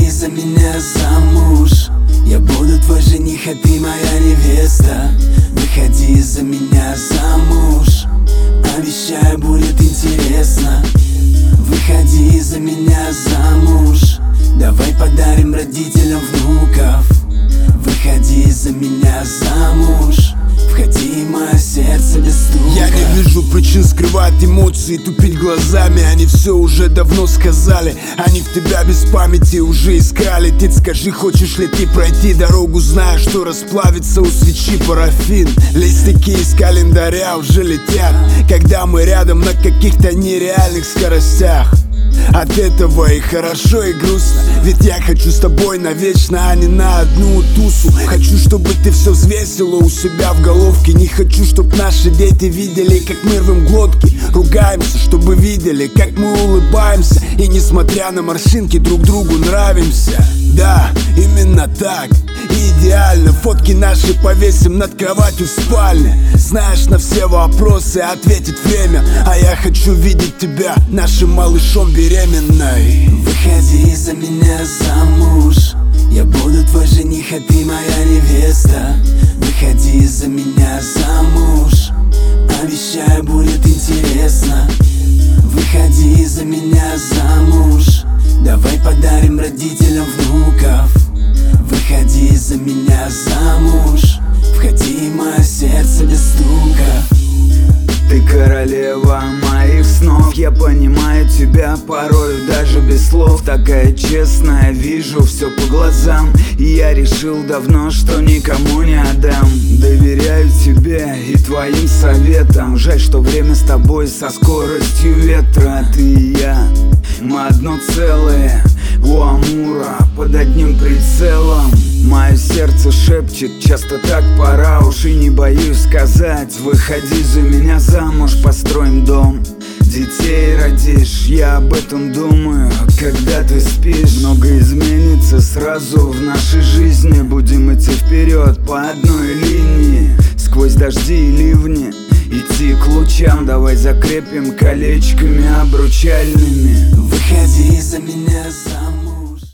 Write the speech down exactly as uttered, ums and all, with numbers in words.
Выходи за меня замуж, я буду твой жених, а ты моя невеста. Выходи за меня замуж, обещаю, будет интересно. Выходи за меня замуж, давай подарим родителям внуков. Выходи за меня замуж, входи в мое сердце без стука. Я не вижу причин скрывать эмоции, тупить глазами. Они все уже давно сказали, они в тебя без памяти уже искали. Ты скажи, хочешь ли ты пройти дорогу, зная, что расплавится у свечи парафин. Листики из календаря уже летят, когда мы рядом на каких-то нереальных скоростях. От этого и хорошо, и грустно, ведь я хочу с тобой навечно, а не на одну тусу. Хочу, чтобы ты все взвесила у себя в головке. Не хочу, чтоб наши дети видели, как мы рвем глотки. Ругаемся, чтобы видели, как мы улыбаемся, и несмотря на морщинки друг другу нравимся. Да, именно так, идеально. Фотки наши повесим над кроватью в спальне. Знаешь, на все вопросы ответит время, а я хочу видеть тебя нашим малышом беременной. Выходи за меня замуж, я буду твой жених, а ты моя невеста. Выходи за меня замуж, обещаю, будет интересно. Выходи за меня замуж, давай подарим родителям внуков. Выходи за меня замуж, входи в мое сердце без стука. Ты королева моих снов, я понимаю тебя порою даже без слов. Такая честная, вижу все по глазам, и я решил давно, что никому не отдам. Доверяю тебе и твоим советам. Жаль, что время с тобой со скоростью ветра. Ты и я, мы одно целое, у Амура под одним прицелом. Мое сердце шепчет, часто так пора, уж и не боюсь сказать. Выходи за меня замуж, построим дом, детей родишь, я об этом думаю, когда ты спишь. Много изменится сразу в нашей жизни, будем идти вперед по одной линии, сквозь дожди и ливни идти к лучам. Давай закрепим колечками обручальными. Выходи за меня замуж.